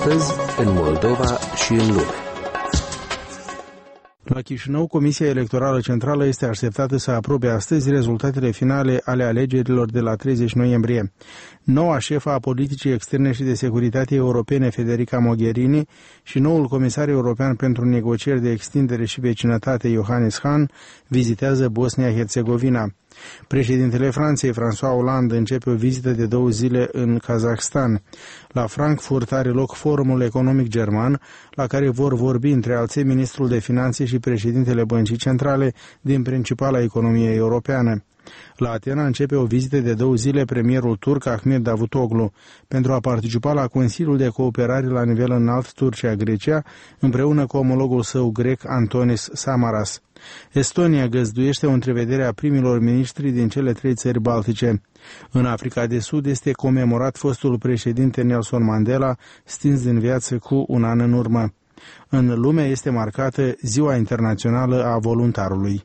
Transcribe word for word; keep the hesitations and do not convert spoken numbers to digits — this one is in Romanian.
Astăzi, în Moldova și în lume. La Chișinău, Comisia Electorală Centrală este așteptată să aprobe astăzi rezultatele finale ale alegerilor de la treizeci noiembrie. Noua șefă a politicii externe și de securitate europene, Federica Mogherini, și noul comisar european pentru negocieri de extindere și vecinătate, Johannes Hahn, vizitează Bosnia-Herzegovina. Președintele Franței, François Hollande, începe o vizită de două zile în Kazahstan. La Frankfurt are loc Forumul Economic German, la care vor vorbi între alții ministrul de finanțe și președintele Băncii Centrale din principala economie europeană. La Atena începe o vizită de două zile premierul turc Ahmet Davutoglu pentru a participa la Consiliul de Cooperare la nivel înalt Turcia-Grecia împreună cu omologul său grec Antonis Samaras. Estonia găzduiește o întrevedere a primilor miniștri din cele trei țări baltice. În Africa de Sud este comemorat fostul președinte Nelson Mandela, stins din viață cu un an în urmă. În lume este marcată Ziua Internațională a Voluntarului.